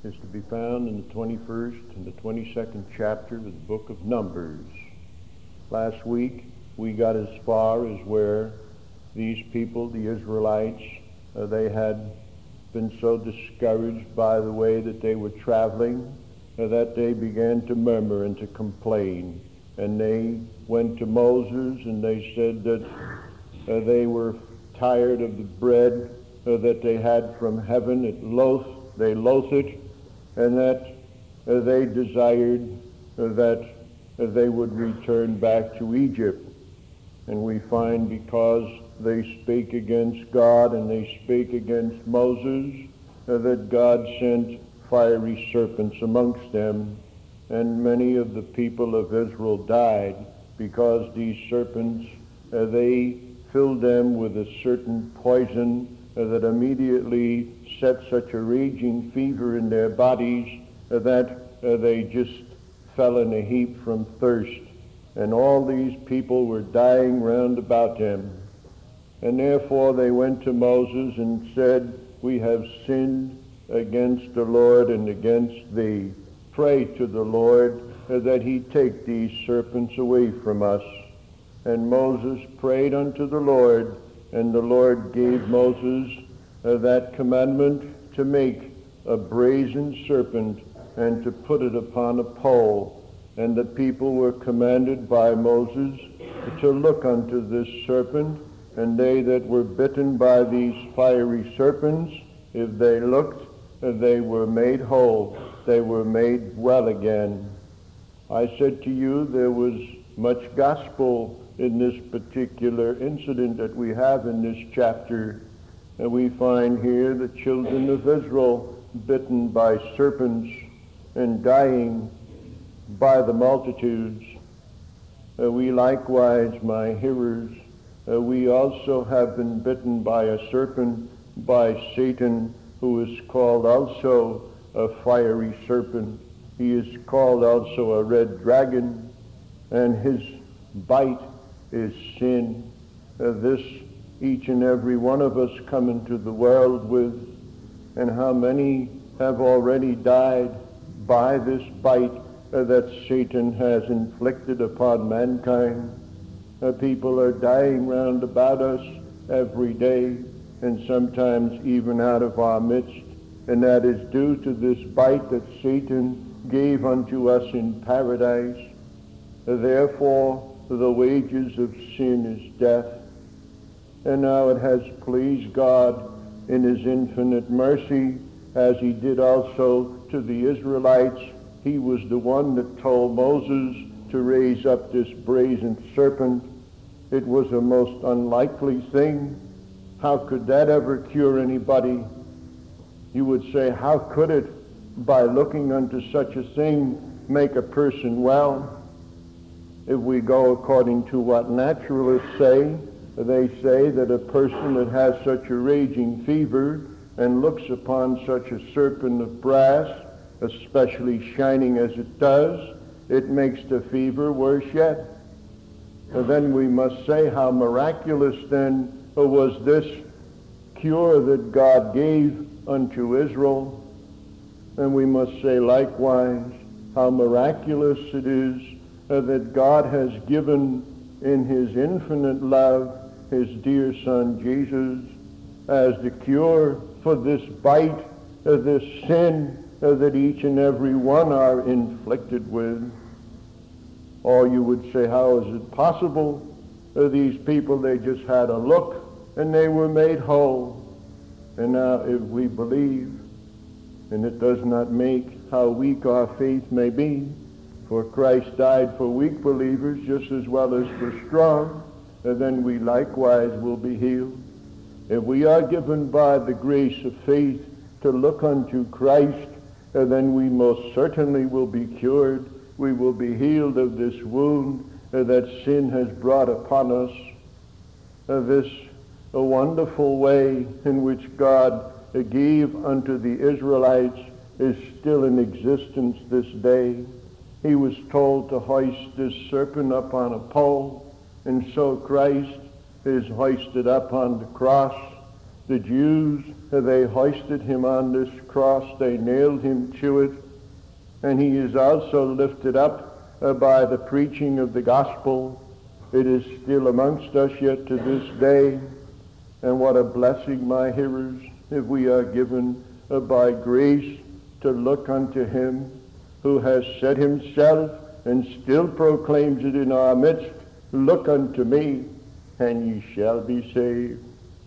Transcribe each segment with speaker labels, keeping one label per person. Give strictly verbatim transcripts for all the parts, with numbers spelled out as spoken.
Speaker 1: is to be found in the twenty-first and the twenty-second chapter of the book of Numbers. Last week we got as far as where these people, the Israelites, uh, they had been so discouraged by the way that they were traveling uh, that they began to murmur and to complain. And they went to Moses and they said that uh, they were tired of the bread uh, that they had from heaven. It loath, they loathed it, and that uh, they desired uh, that uh, they would return back to Egypt. And we find because they spake against God and they spake against Moses, uh, that God sent fiery serpents amongst them, and many of the people of Israel died because these serpents, uh, they filled them with a certain poison uh, that immediately set such a raging fever in their bodies uh, that uh, they just fell in a heap from thirst. And all these people were dying round about them. And therefore they went to Moses and said, "We have sinned against the Lord and against thee. Pray to the Lord uh, that he take these serpents away from us." And Moses prayed unto the Lord, and the Lord gave Moses uh, that commandment to make a brazen serpent and to put it upon a pole. And the people were commanded by Moses to look unto this serpent, and they that were bitten by these fiery serpents, if they looked, uh, they were made whole, they were made well again. I said to you there was much gospel in this particular incident that we have in this chapter. And we find here the children of Israel bitten by serpents and dying by the multitudes. Uh, we likewise, my hearers, uh, we also have been bitten by a serpent, by Satan, who is called also a fiery serpent. He is called also a red dragon, and his bite is sin. Uh, this each and every one of us come into the world with, and how many have already died by this bite uh, that Satan has inflicted upon mankind. Uh, people are dying round about us every day, and sometimes even out of our midst, and that is due to this bite that Satan gave unto us in paradise. Uh, therefore, the wages of sin is death. And now it has pleased God in his infinite mercy, as he did also to the Israelites. He was the one that told Moses to raise up this brazen serpent. It was a most unlikely thing. How could that ever cure anybody? You would say, how could it, by looking unto such a thing, make a person well? If we go according to what naturalists say, they say that a person that has such a raging fever and looks upon such a serpent of brass, especially shining as it does, it makes the fever worse yet. And then we must say, how miraculous then was this cure that God gave unto Israel. And we must say likewise, how miraculous it is uh, that God has given in his infinite love his dear son Jesus as the cure for this bite, uh, this sin uh, that each and every one are inflicted with. Or you would say, how is it possible? Uh, these people, they just had a look and they were made whole. And now if we believe, and it does not make how weak our faith may be, for Christ died for weak believers just as well as for strong, and then we likewise will be healed. If we are given by the grace of faith to look unto Christ, and then we most certainly will be cured. We will be healed of this wound uh, that sin has brought upon us. Uh, this a wonderful way in which God uh, gave unto the Israelites is still in existence this day. He was told to hoist this serpent up on a pole, and so Christ is hoisted up on the cross, The Jews, they hoisted him on this cross, they nailed him to it, and he is also lifted up uh, by the preaching of the gospel. It is still amongst us yet to this day, and what a blessing, my hearers, if we are given uh, by grace to look unto him who has set himself and still proclaims it in our midst, look unto me, and ye shall be saved.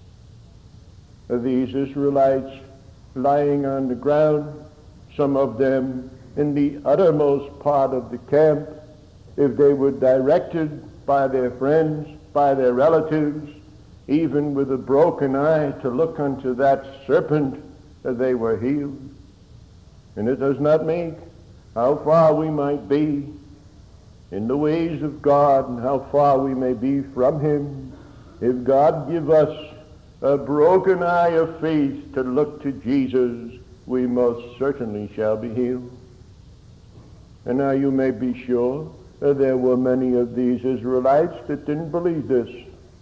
Speaker 1: These Israelites lying on the ground, some of them in the uttermost part of the camp, if they were directed by their friends, by their relatives, even with a broken eye to look unto that serpent, they were healed. And it does not make how far we might be in the ways of God and how far we may be from him. If God give us a broken eye of faith to look to Jesus, we most certainly shall be healed. And now you may be sure that there were many of these Israelites that didn't believe this.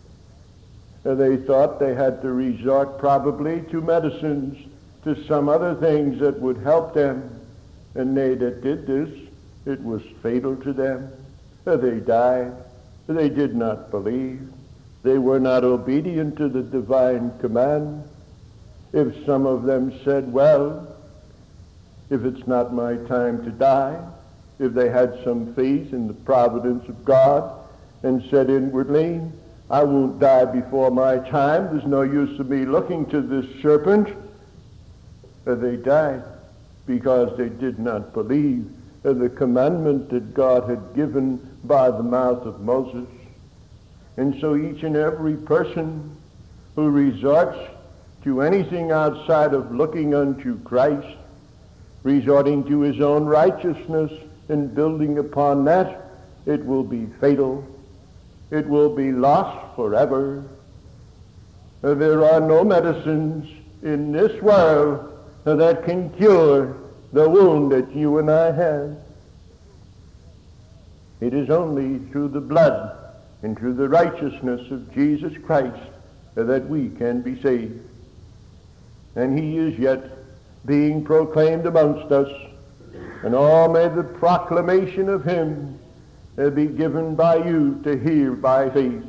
Speaker 1: They thought they had to resort probably to medicines, to some other things that would help them. And they that did this, it was fatal to them. They died. They did not believe. They were not obedient to the divine command. If some of them said, well, if it's not my time to die, if they had some faith in the providence of God and said inwardly, I won't die before my time, there's no use of me looking to this serpent, they died because they did not believe the commandment that God had given by the mouth of Moses. And so each and every person who resorts to anything outside of looking unto Christ, resorting to his own righteousness and building upon that, it will be fatal. It will be lost forever. There are no medicines in this world that can cure the wound that you and I have. It is only through the blood and through the righteousness of Jesus Christ that we can be saved. And he is yet being proclaimed amongst us, and all may the proclamation of him be given by you to hear by faith.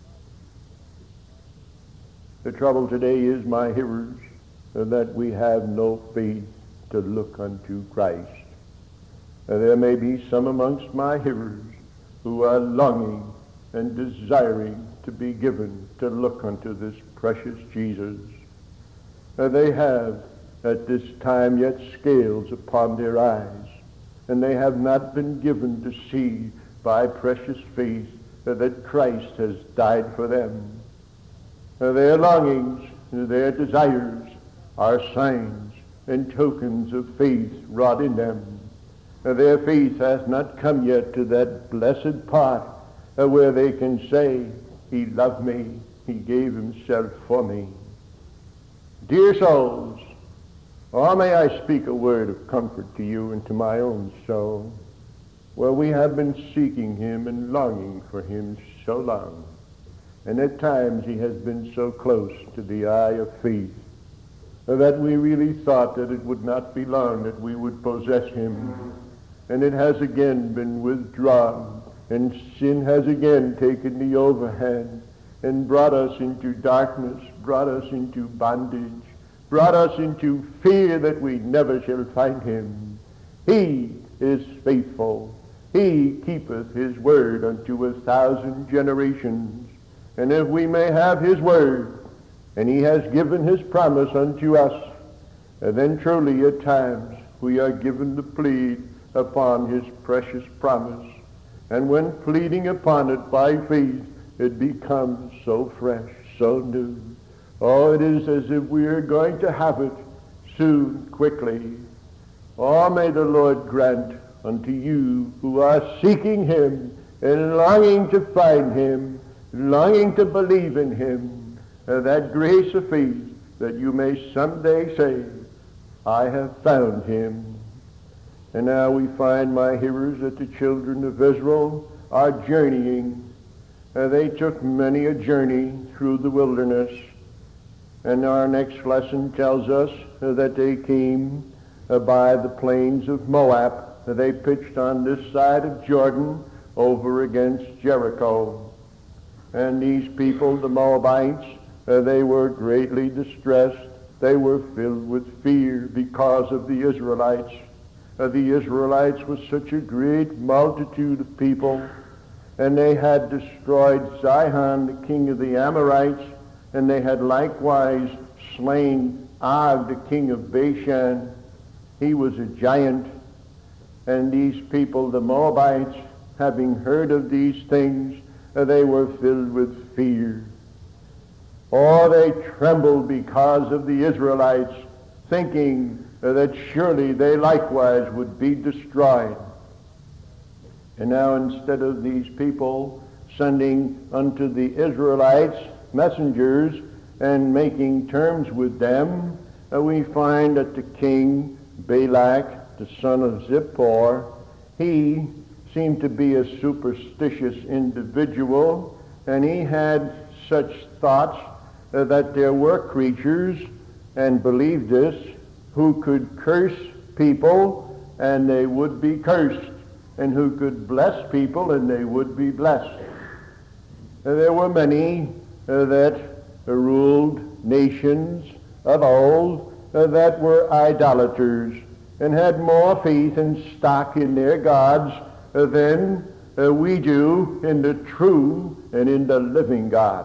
Speaker 1: The trouble today is, my hearers, that we have no faith to look unto Christ. There may be some amongst my hearers who are longing and desiring to be given to look unto this precious Jesus. They have at this time yet scales upon their eyes, and they have not been given to see by precious faith that Christ has died for them. Their longings, their desires are signs and tokens of faith wrought in them. Their faith has not come yet to that blessed part where they can say, he loved me, he gave himself for me. Dear souls, or may I speak a word of comfort to you and to my own soul, where we have been seeking him and longing for him so long, and at times he has been so close to the eye of faith that we really thought that it would not be long that we would possess him. And it has again been withdrawn, and sin has again taken the overhand and brought us into darkness, brought us into bondage, brought us into fear that we never shall find him. He is faithful. He keepeth his word unto a thousand generations. And if we may have his word, and he has given his promise unto us, and then truly at times we are given to plead upon his precious promise. And when pleading upon it by faith, it becomes so fresh, so new. Oh, it is as if we are going to have it soon, quickly. Oh, may the Lord grant unto you who are seeking him and longing to find him, longing to believe in him, uh, that grace of faith that you may someday say, I have found him. And now we find, my hearers, that the children of Israel are journeying. Uh, they took many a journey through the wilderness. And our next lesson tells us uh, that they came uh, by the plains of Moab. They pitched on this side of Jordan over against Jericho. And these people, the Moabites, uh, they were greatly distressed. They were filled with fear because of the Israelites. Uh, the Israelites was such a great multitude of people, and they had destroyed Sihon, the king of the Amorites, and they had likewise slain Og, the king of Bashan. He was a giant. And these people, the Moabites, having heard of these things, uh, they were filled with fear. Oh, they trembled because of the Israelites, thinking uh, that surely they likewise would be destroyed. And now instead of these people sending unto the Israelites messengers and making terms with them, uh, we find that the king Balak, the son of Zippor, he seemed to be a superstitious individual, and he had such thoughts uh, that there were creatures, and believed this, who could curse people and they would be cursed, and who could bless people and they would be blessed. Uh, there were many uh, that uh, ruled nations of old uh, that were idolaters and had more faith and stock in their gods uh, than uh, we do in the true and in the living God.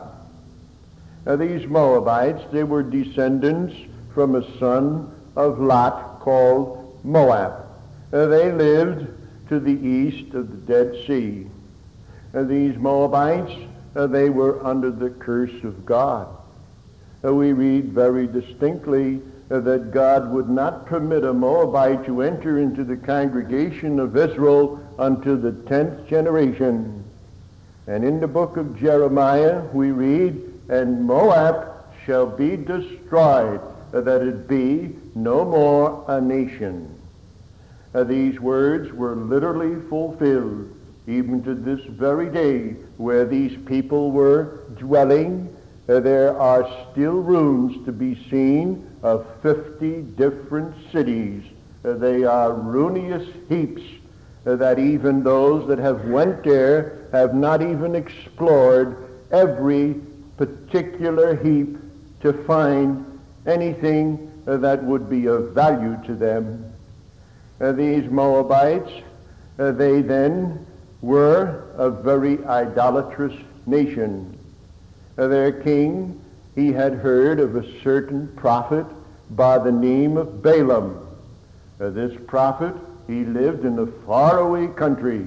Speaker 1: Uh, these Moabites, they were descendants from a son of Lot called Moab. Uh, they lived to the east of the Dead Sea. Uh, these Moabites, uh, they were under the curse of God. Uh, we read very distinctly uh, that God would not permit a Moabite to enter into the congregation of Israel unto the tenth generation. And in the book of Jeremiah we read, and Moab shall be destroyed, uh, that it be no more a nation. Uh, these words were literally fulfilled even to this very day where these people were dwelling. Uh, there are still ruins to be seen of fifty different cities. Uh, they are ruinous heaps uh, that even those that have went there have not even explored every particular heap to find anything uh, that would be of value to them. Uh, these Moabites, uh, they then were a very idolatrous nation. Uh, their king, he had heard of a certain prophet by the name of Balaam. Uh, this prophet, he lived in a faraway country,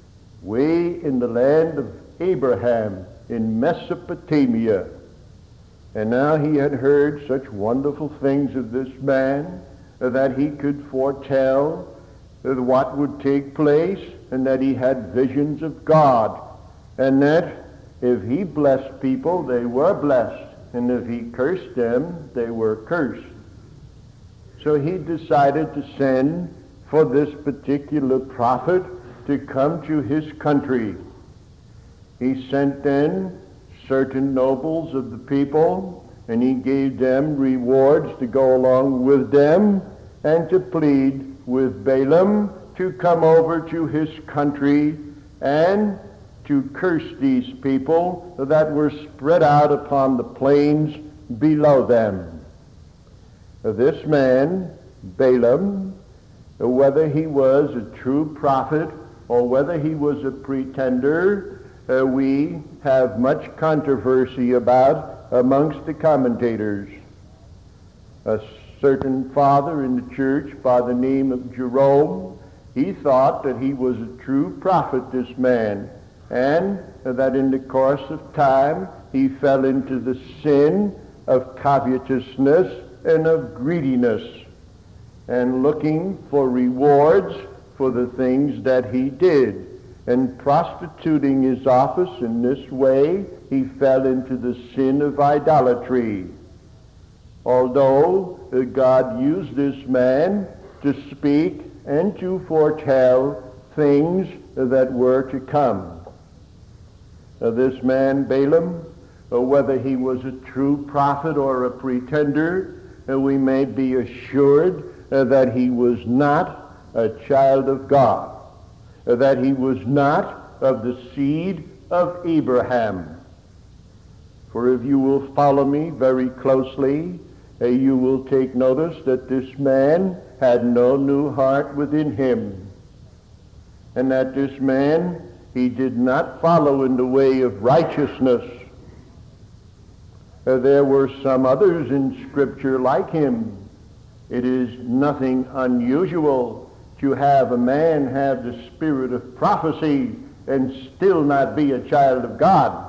Speaker 1: way in the land of Abraham in Mesopotamia. And now he had heard such wonderful things of this man uh, that he could foretell uh, what would take place, and that he had visions of God, and that if he blessed people, they were blessed, and if he cursed them, they were cursed. So he decided to send for this particular prophet to come to his country. He sent then certain nobles of the people, and he gave them rewards to go along with them and to plead with Balaam to come over to his country and to curse these people that were spread out upon the plains below them. This man, Balaam, whether he was a true prophet or whether he was a pretender, uh, we have much controversy about amongst the commentators. A certain father in the church by the name of Jerome, he thought that he was a true prophet, this man, and that in the course of time he fell into the sin of covetousness and of greediness, and looking for rewards for the things that he did. And prostituting his office in this way, he fell into the sin of idolatry. Although uh, God used this man to speak and to foretell things that were to come. Uh, this man, Balaam, uh, whether he was a true prophet or a pretender, uh, we may be assured uh, that he was not a child of God, uh, that he was not of the seed of Abraham. For if you will follow me very closely, uh, you will take notice that this man had no new heart within him, and that this man, he did not follow in the way of righteousness. Uh, there were some others in Scripture like him. It is nothing unusual to have a man have the spirit of prophecy and still not be a child of God.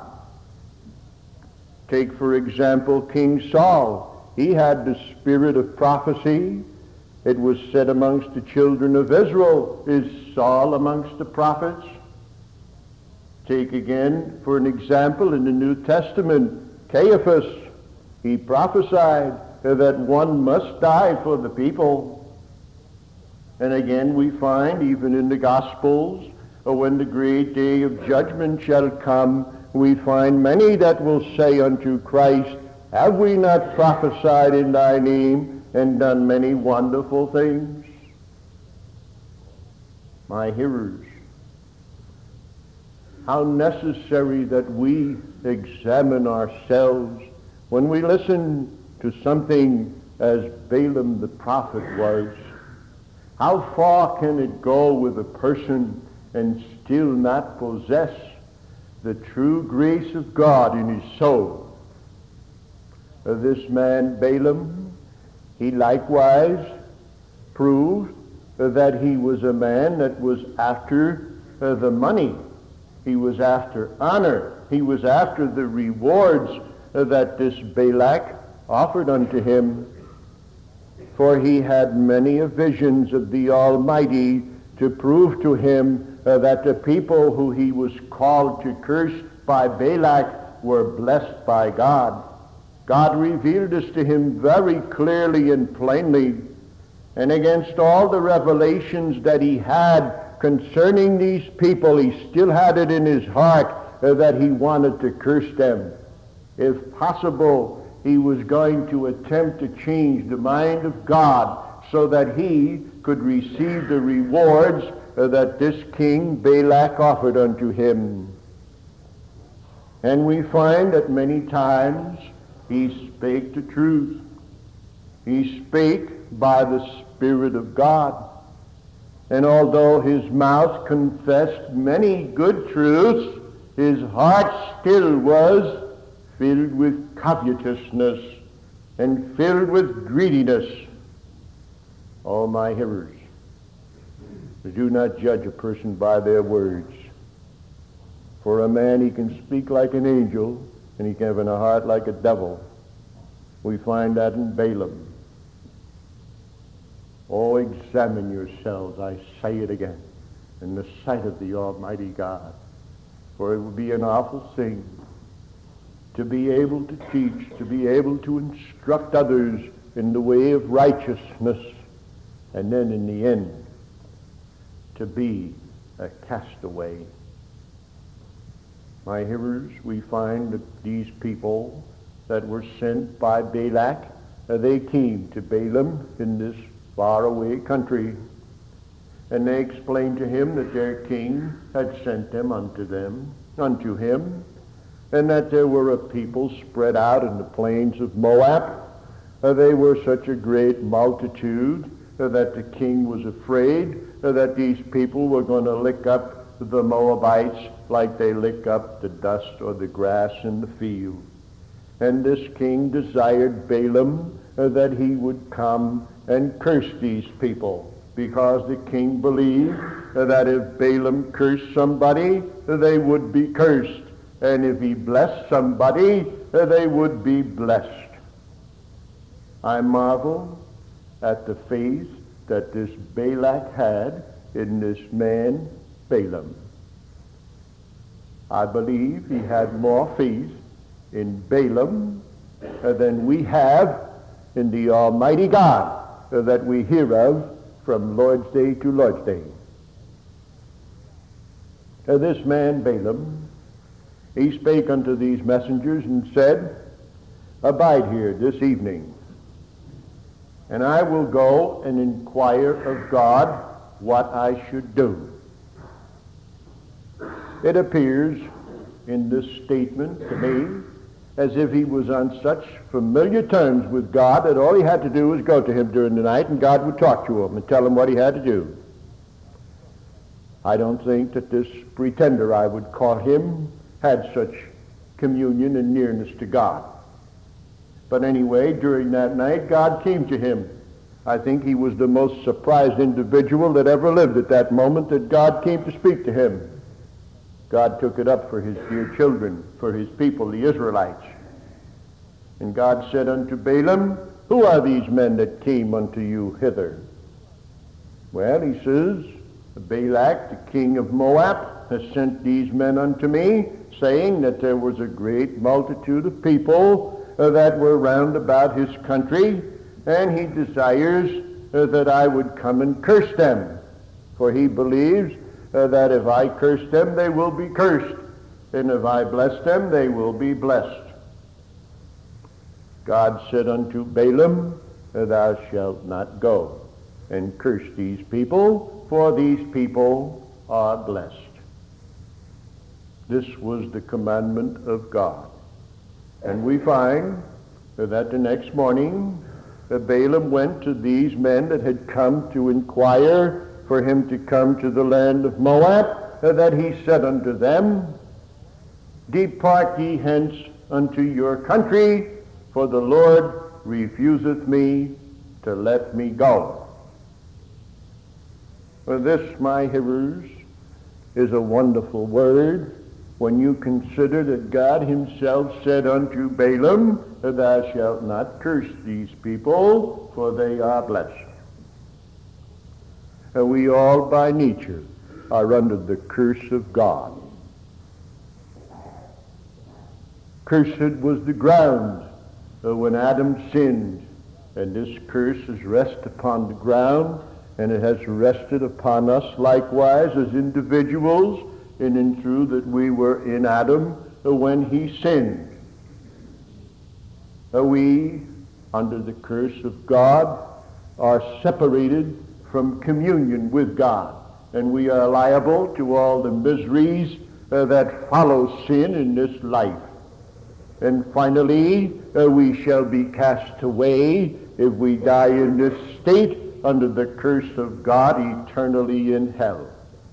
Speaker 1: Take, for example, King Saul. He had the spirit of prophecy. It was said amongst the children of Israel, is Saul amongst the prophets? Take again, for an example, in the New Testament, Caiaphas. He prophesied that one must die for the people. And again we find, even in the Gospels, when the great day of judgment shall come, we find many that will say unto Christ, have we not prophesied in thy name and done many wonderful things? My hearers, how necessary that we examine ourselves when we listen to something as Balaam the prophet was. How far can it go with a person and still not possess the true grace of God in his soul? Uh, this man Balaam, he likewise proved uh, that he was a man that was after uh, the money. He was after honor. He was after the rewards uh, that this Balak offered unto him. For he had many visions of the Almighty to prove to him uh, that the people who he was called to curse by Balak were blessed by God. God revealed this to him very clearly and plainly. And against all the revelations that he had concerning these people, he still had it in his heart uh, that he wanted to curse them. If possible, he was going to attempt to change the mind of God so that he could receive the rewards uh, that this king Balak offered unto him. And we find that many times he spake the truth. He spake by the Spirit of God. And although his mouth confessed many good truths, his heart still was filled with covetousness and filled with greediness. Oh, my hearers, do not judge a person by their words. For a man, he can speak like an angel, and he can have in a heart like a devil. We find that in Balaam. Oh, examine yourselves, I say it again, in the sight of the Almighty God. For it would be an awful thing to be able to teach, to be able to instruct others in the way of righteousness, and then in the end, to be a castaway. My hearers, we find that these people that were sent by Balak, uh, they came to Balaam in this faraway country, and they explained to him that their king had sent them unto them, unto him, and that there were a people spread out in the plains of Moab. Uh, they were such a great multitude uh, that the king was afraid uh, that these people were going to lick up the Moabites like they lick up the dust or the grass in the field. And this king desired Balaam uh, that he would come and curse these people, because the king believed uh, that if Balaam cursed somebody, uh, they would be cursed. And if he blessed somebody, uh, they would be blessed. I marvel at the faith that this Balak had in this man Balaam. I believe he had more faith in Balaam uh, than we have in the Almighty God uh, that we hear of from Lord's Day to Lord's Day. Uh, this man Balaam, He spake unto these messengers and said, Abide here this evening, and I will go and inquire of God what I should do. It appears in this statement to me as if he was on such familiar terms with God that all he had to do was go to him during the night and God would talk to him and tell him what he had to do. I don't think that this pretender, I would call him, had such communion and nearness to God. But anyway, during that night, God came to him. I think he was the most surprised individual that ever lived at that moment that God came to speak to him. God took it up for his dear children, for his people, the Israelites. And God said unto Balaam, Who are these men that came unto you hither? Well, he says, Balak, the king of Moab, has sent these men unto me, saying that there was a great multitude of people uh, that were round about his country, and he desires uh, that I would come and curse them. For he believes uh, that if I curse them, they will be cursed, and if I bless them, they will be blessed. God said unto Balaam, Thou shalt not go and curse these people, for these people are blessed. This was the commandment of God. And we find that the next morning, Balaam went to these men that had come to inquire for him to come to the land of Moab, that he said unto them, Depart ye hence unto your country, for the Lord refuseth me to let me go. Well, this, my hearers, is a wonderful word when you consider that God himself said unto Balaam, Thou shalt not curse these people, for they are blessed. And we all by nature are under the curse of God. Cursed was the ground uh, when Adam sinned, and this curse has rested upon the ground, and it has rested upon us likewise as individuals, in and through that we were in Adam uh, when he sinned. Uh, we, under the curse of God, are separated from communion with God, and we are liable to all the miseries uh, that follow sin in this life. And finally, uh, we shall be cast away if we die in this state under the curse of God eternally in hell.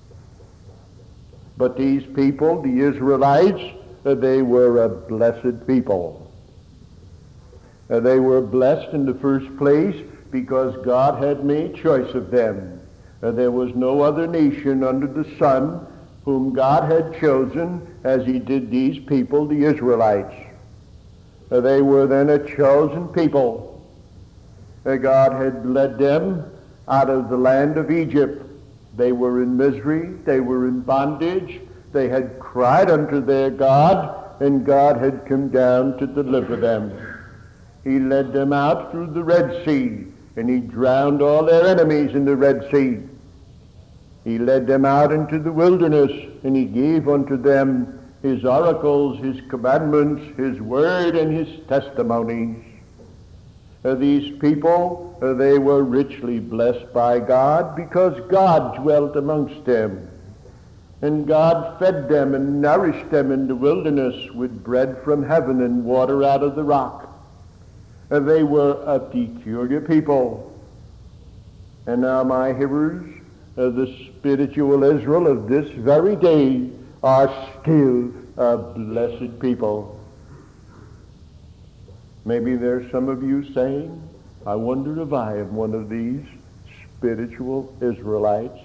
Speaker 1: But these people, the Israelites, uh, they were a blessed people. Uh, they were blessed in the first place because God had made choice of them. Uh, there was no other nation under the sun whom God had chosen as he did these people, the Israelites. Uh, they were then a chosen people. Uh, God had led them out of the land of Egypt. They were in misery. They were in bondage. They had cried unto their God, and God had come down to deliver them. He led them out through the Red Sea, and he drowned all their enemies in the Red Sea. He led them out into the wilderness, and he gave unto them his oracles, his commandments, his word, and his testimonies. Uh, these people, uh, they were richly blessed by God because God dwelt amongst them. And God fed them and nourished them in the wilderness with bread from heaven and water out of the rock. Uh, they were a peculiar people. And now, my hearers, uh, the spiritual Israel of this very day are still a blessed people. Maybe there's some of you saying, I wonder if I am one of these spiritual Israelites.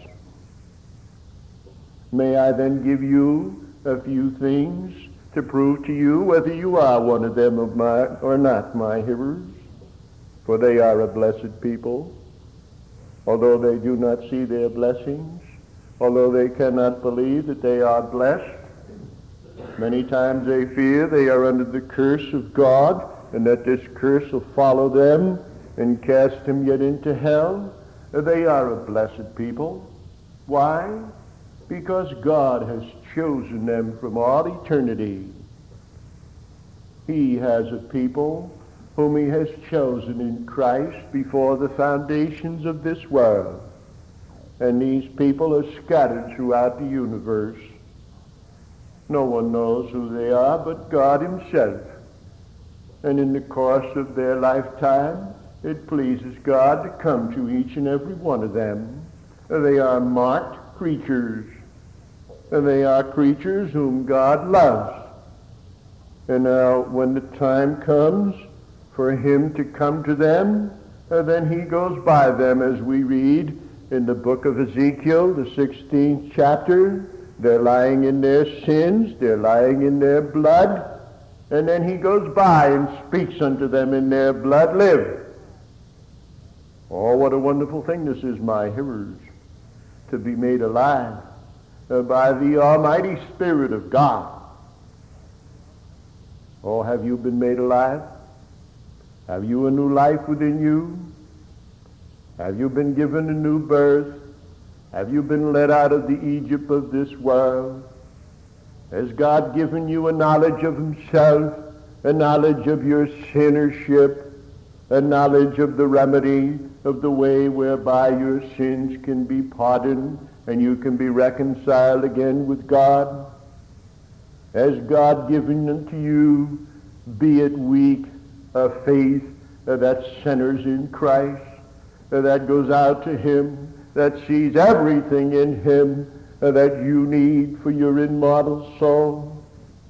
Speaker 1: May I then give you a few things to prove to you whether you are one of them of my, or not, my hearers. For they are a blessed people. Although they do not see their blessings, although they cannot believe that they are blessed, many times they fear they are under the curse of God, and that this curse will follow them and cast them yet into hell. They are a blessed people. Why? because God has chosen them from all eternity. He has a people whom he has chosen in Christ before the foundations of this world. And these people are scattered throughout the universe. No one knows who they are but God himself. And in the course of their lifetime, it pleases God to come to each and every one of them. They are marked creatures. And they are creatures whom God loves. And now when the time comes for him to come to them, uh, then he goes by them, as we read in the book of Ezekiel, the sixteenth chapter. They're lying in their sins, they're lying in their blood, and then he goes by and speaks unto them in their blood, live. Oh, what a wonderful thing this is, my hearers, to be made alive uh, by the Almighty Spirit of God. Oh, have you been made alive? Have you a new life within you? Have you been given a new birth? Have you been led out of the Egypt of this world? Has God given you a knowledge of himself, a knowledge of your sinnership, a knowledge of the remedy, of the way whereby your sins can be pardoned and you can be reconciled again with God? Has God given unto you, be it weak, a faith uh, that centers in Christ, uh, that goes out to him, that sees everything in him uh, that you need for your immortal soul?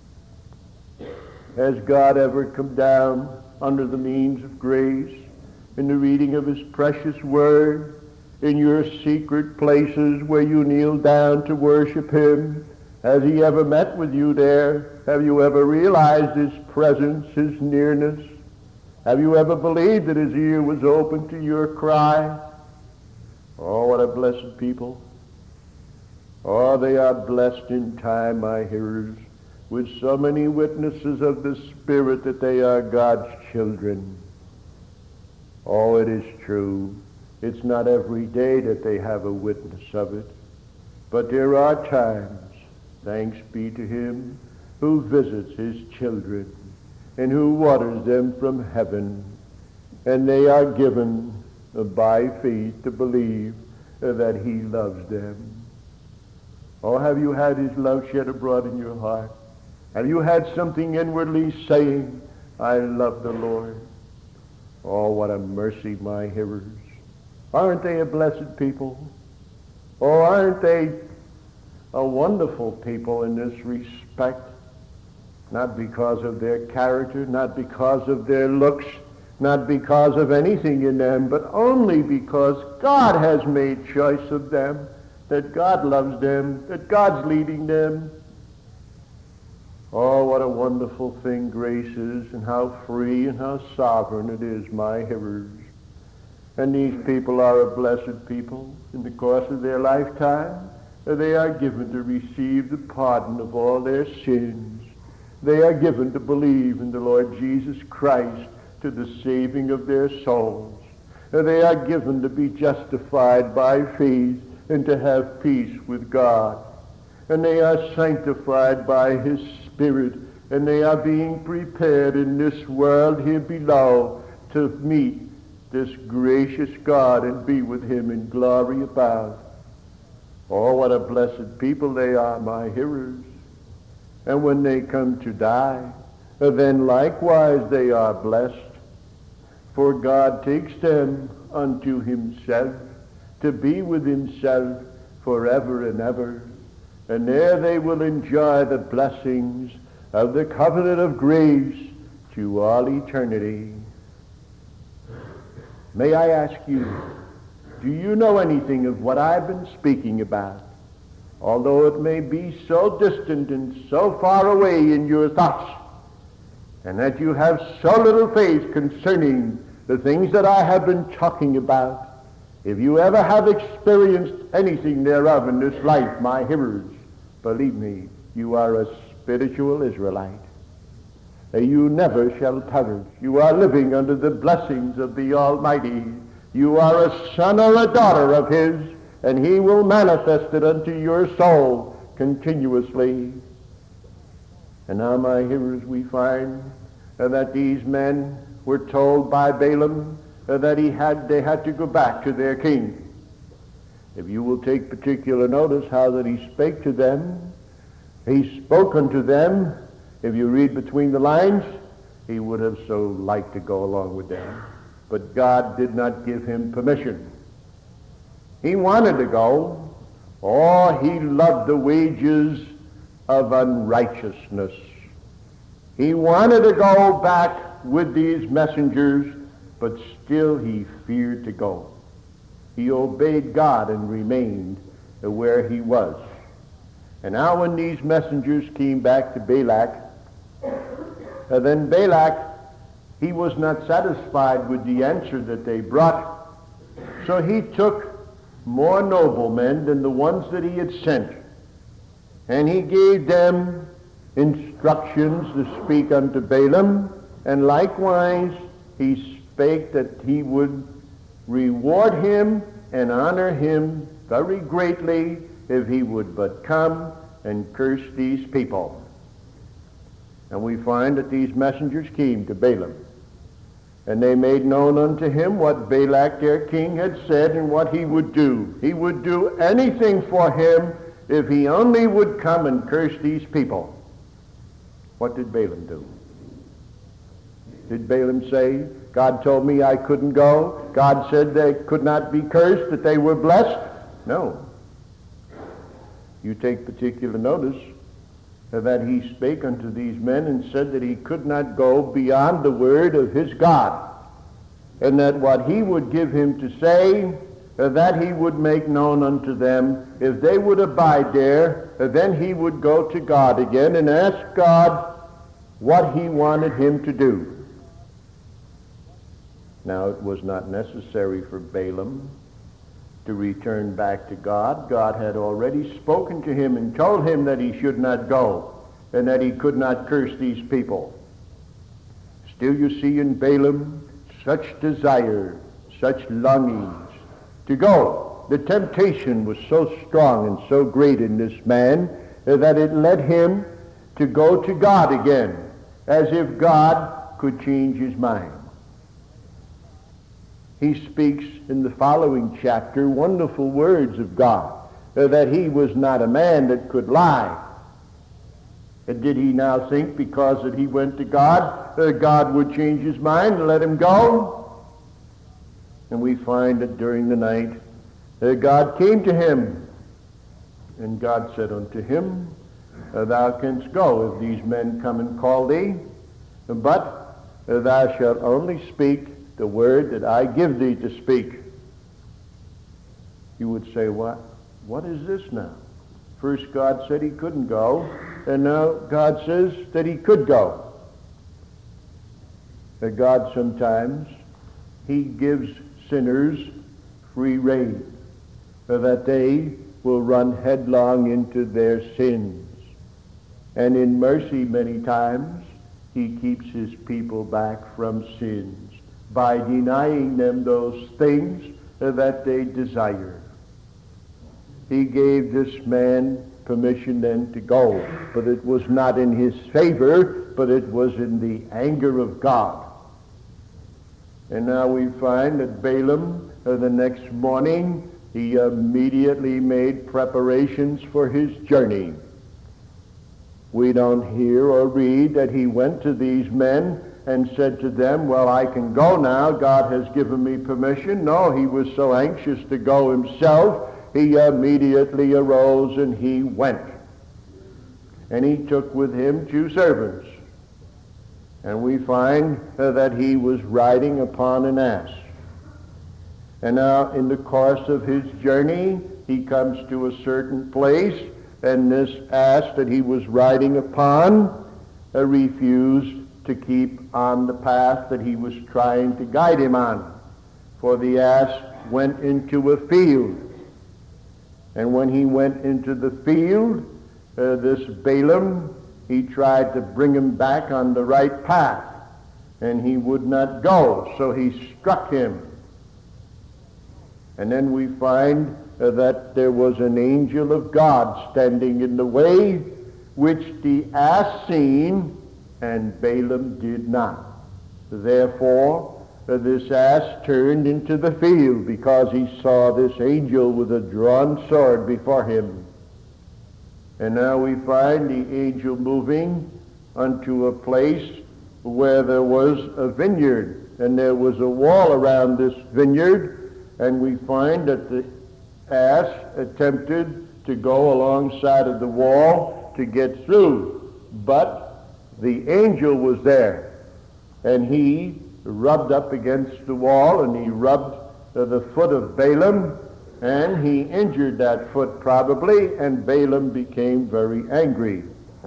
Speaker 1: Has God ever come down under the means of grace in the reading of his precious word, in your secret places where you kneel down to worship him? Has he ever met with you there? Have you ever realized his presence, his nearness? Have you ever believed that his ear was open to your cry? Oh, what a blessed people. Oh, they are blessed in time, my hearers, with so many witnesses of the Spirit that they are God's children. Oh, it is true. It's not every day that they have a witness of it. But there are times, thanks be to him who visits his children and who waters them from heaven, and they are given uh, by faith to believe uh, that he loves them. Oh, have you had his love shed abroad in your heart? Have you had something inwardly saying, I love the Lord? Oh, what a mercy, my hearers. Aren't they a blessed people? Oh, aren't they a wonderful people in this respect? Not because of their character, not because of their looks, not because of anything in them, but only because God has made choice of them, that God loves them, that God's leading them. Oh, what a wonderful thing grace is, and how free and how sovereign it is, my hearers. And these people are a blessed people. In the course of their lifetime, they are given to receive the pardon of all their sins. They are given to believe in the Lord Jesus Christ to the saving of their souls. They are given to be justified by faith and to have peace with God. And they are sanctified by his Spirit, and they are being prepared in this world here below to meet this gracious God and be with him in glory above. Oh, what a blessed people they are, my hearers. And when they come to die, then likewise they are blessed. For God takes them unto himself to be with himself forever and ever. And there they will enjoy the blessings of the covenant of grace to all eternity. May I ask you, do you know anything of what I've been speaking about? Although it may be so distant and so far away in your thoughts, and that you have so little faith concerning the things that I have been talking about, if you ever have experienced anything thereof in this life, my hearers, believe me, you are a spiritual Israelite. You never shall perish. You are living under the blessings of the Almighty. You are a son or a daughter of his, and he will manifest it unto your soul continuously. And now, my hearers, we find uh, that these men were told by Balaam uh, that he had, they had to go back to their king. If you will take particular notice how that he spake to them, he spoke unto them. If you read between the lines, he would have so liked to go along with them. But God did not give him permission. He wanted to go. Oh, he loved the wages of unrighteousness. He wanted to go back with these messengers, but still he feared to go. He obeyed God and remained where he was. And now when these messengers came back to Balak, uh, then Balak, he was not satisfied with the answer that they brought. So he took more noblemen than the ones that he had sent. And he gave them instructions to speak unto Balaam, and likewise he spake that he would reward him and honor him very greatly if he would but come and curse these people. And we find that these messengers came to Balaam, and they made known unto him what Balak their king had said and what he would do. He would do anything for him if he only would come and curse these people. What did Balaam do? Did Balaam say, God told me I couldn't go? God said they could not be cursed, that they were blessed? No. You take particular notice that he spake unto these men and said that he could not go beyond the word of his God, and that what he would give him to say, that he would make known unto them. If they would abide there, then he would go to God again and ask God what he wanted him to do. Now, it was not necessary for Balaam to return back to God. God had already spoken to him and told him that he should not go and that he could not curse these people. Still you see in Balaam such desire, such longings to go. The temptation was so strong and so great in this man that it led him to go to God again, as if God could change his mind. He speaks in the following chapter wonderful words of God, uh, that he was not a man that could lie. And did he now think because that he went to God, uh, God would change his mind and let him go? And we find that during the night, uh, God came to him, and God said unto him, uh, thou canst go if these men come and call thee, but uh, thou shalt only speak the word that I give thee to speak. You would say, what? What is this now? First God said he couldn't go, and now God says that he could go. That God sometimes, he gives sinners free rein, so that they will run headlong into their sins. And in mercy many times, he keeps his people back from sins by denying them those things that they desire. He gave this man permission then to go, but it was not in his favor, but it was in the anger of God. And now we find that Balaam, uh, the next morning, he immediately made preparations for his journey. We don't hear or read that he went to these men and said to them, well, I can go now. God has given me permission. No, he was so anxious to go himself, he immediately arose and he went. And he took with him two servants. And we find uh, that he was riding upon an ass. And now in the course of his journey, he comes to a certain place, and this ass that he was riding upon uh, refused to keep on the path that he was trying to guide him on. For the ass went into a field. And when he went into the field, uh, this Balaam, he tried to bring him back on the right path, and he would not go, so he struck him. And then we find uh, that there was an angel of God standing in the way, which the ass seen, and Balaam did not. Therefore, uh, this ass turned into the field, because he saw this angel with a drawn sword before him. And now we find the angel moving unto a place where there was a vineyard, and there was a wall around this vineyard, and we find that the ass attempted to go alongside of the wall to get through, but the angel was there, and he rubbed up against the wall, and he rubbed uh, the foot of Balaam, and he injured that foot probably, and Balaam became very angry.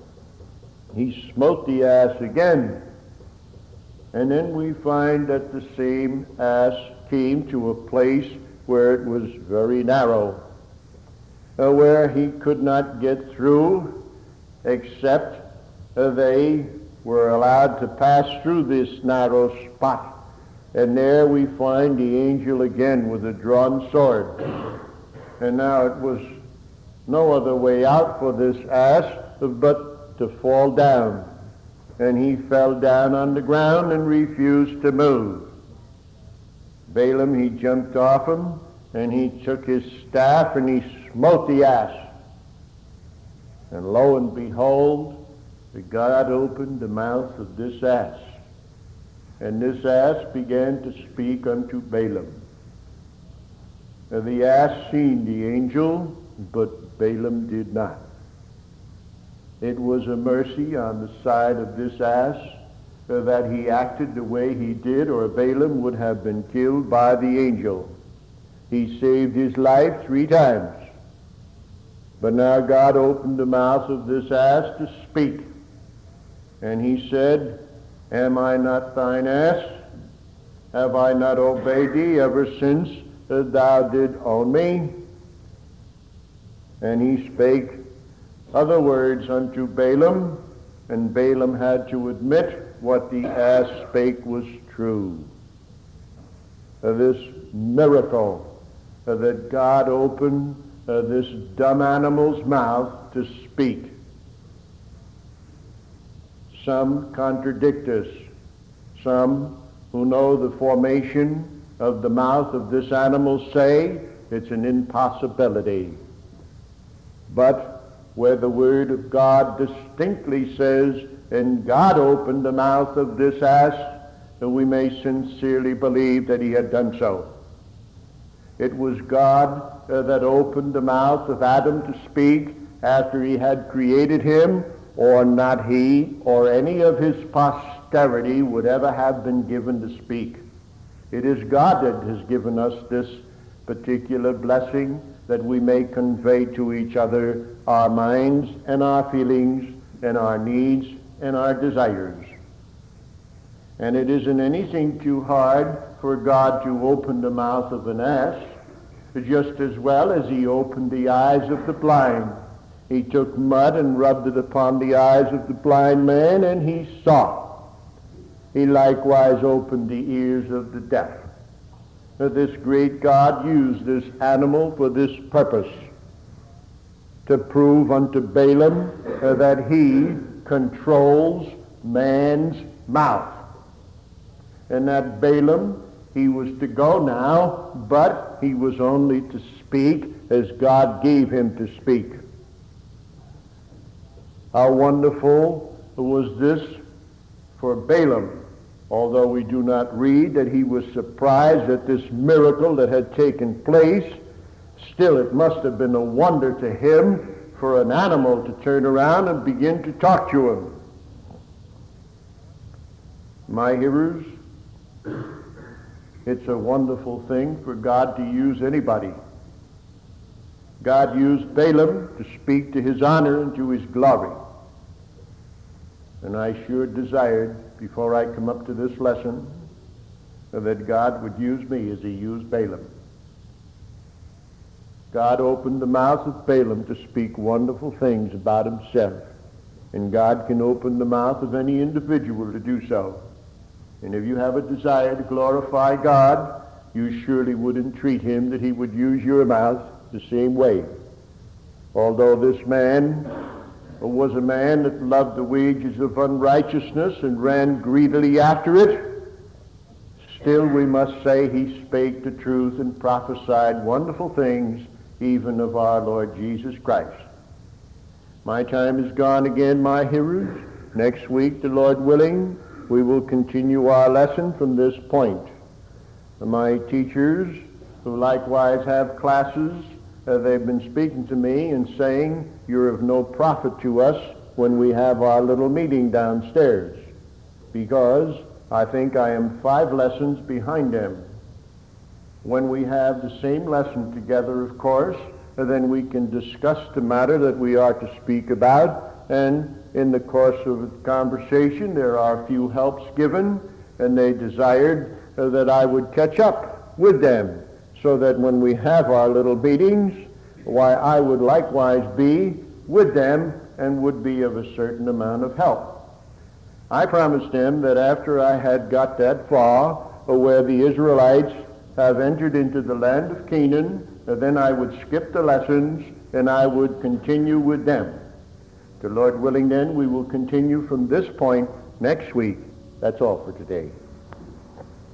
Speaker 1: He smote the ass again, and then we find that the same ass came to a place where it was very narrow, uh, where he could not get through, except uh, they were allowed to pass through this narrow spot. And there we find the angel again with a drawn sword. And now it was no other way out for this ass but to fall down. And he fell down on the ground and refused to move. Balaam, he jumped off him, and he took his staff and he smote the ass. And lo and behold, God opened the mouth of this ass. And this ass began to speak unto Balaam. And the ass seen the angel, but Balaam did not. It was a mercy on the side of this ass uh, that he acted the way he did, or Balaam would have been killed by the angel. He saved his life three times. But now God opened the mouth of this ass to speak. And he said, Am I not thine ass? Have I not obeyed thee ever since uh, thou did own me? And he spake other words unto Balaam, and Balaam had to admit what the ass spake was true. Uh, this miracle uh, that God opened uh, this dumb animal's mouth to speak. Some contradict us. Some who know the formation of the mouth of this animal say it's an impossibility. But where the Word of God distinctly says, and God opened the mouth of this ass, that we may sincerely believe that he had done so. It was God uh, that opened the mouth of Adam to speak after he had created him, or not he or any of his posterity would ever have been given to speak. It is God that has given us this particular blessing, that we may convey to each other our minds and our feelings and our needs and our desires. And it isn't anything too hard for God to open the mouth of an ass, just as well as he opened the eyes of the blind. He took mud and rubbed it upon the eyes of the blind man, and he saw. He likewise opened the ears of the deaf. Now, this great God used this animal for this purpose, to prove unto Balaam uh, that he controls man's mouth. And that Balaam, he was to go now, but he was only to speak as God gave him to speak. How wonderful was this for Balaam, although we do not read that he was surprised at this miracle that had taken place. Still, it must have been a wonder to him for an animal to turn around and begin to talk to him. My hearers, it's a wonderful thing for God to use anybody. God used Balaam to speak to his honor and to his glory. And I sure desired, before I come up to this lesson, that God would use me as he used Balaam. God opened the mouth of Balaam to speak wonderful things about himself. And God can open the mouth of any individual to do so. And if you have a desire to glorify God, you surely would entreat him that he would use your mouth the same way. Although this man was a man that loved the wages of unrighteousness and ran greedily after it, still we must say he spake the truth and prophesied wonderful things even of our Lord Jesus Christ. My time is gone again, my hearers. Next week, the Lord willing, we will continue our lesson from this point. My teachers, who likewise have classes, uh, they've been speaking to me and saying, you're of no profit to us when we have our little meeting downstairs, because I think I am five lessons behind them. When we have the same lesson together, of course, then we can discuss the matter that we are to speak about, and in the course of the conversation there are a few helps given, and they desired uh, that I would catch up with them, so that when we have our little meetings, why, I would likewise be with them and would be of a certain amount of help. I promised them that after I had got that far, uh, where the Israelites have entered into the land of Canaan, uh, then I would skip the lessons and I would continue with them. The Lord willing, then, we will continue from this point next week. That's all for today.